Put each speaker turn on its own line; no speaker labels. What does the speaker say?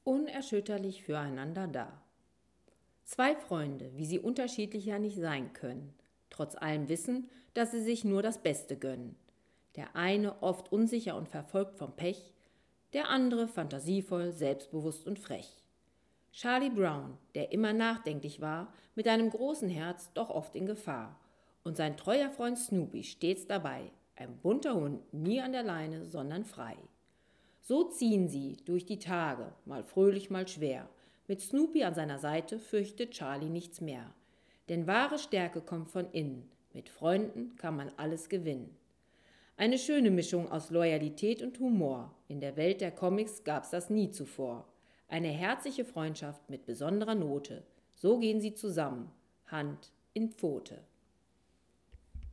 Unerschütterlich füreinander da. Zwei Freunde, wie sie unterschiedlicher nicht sein können, trotz allem Wissen, dass sie sich nur das Beste gönnen. Der eine oft unsicher und verfolgt vom Pech, der andere fantasievoll, selbstbewusst und frech. Charlie Brown, der immer nachdenklich war, mit einem großen Herz, doch oft in Gefahr. Und sein treuer Freund Snoopy stets dabei, ein bunter Hund, nie an der Leine, sondern frei. So ziehen sie durch die Tage, mal fröhlich, mal schwer. Mit Snoopy an seiner Seite fürchtet Charlie nichts mehr. Denn wahre Stärke kommt von innen. Mit Freunden kann man alles gewinnen. Eine schöne Mischung aus Loyalität und Humor. In der Welt der Comics gab's das nie zuvor. Eine herzliche Freundschaft mit besonderer Note. So gehen sie zusammen, Hand in Pfote.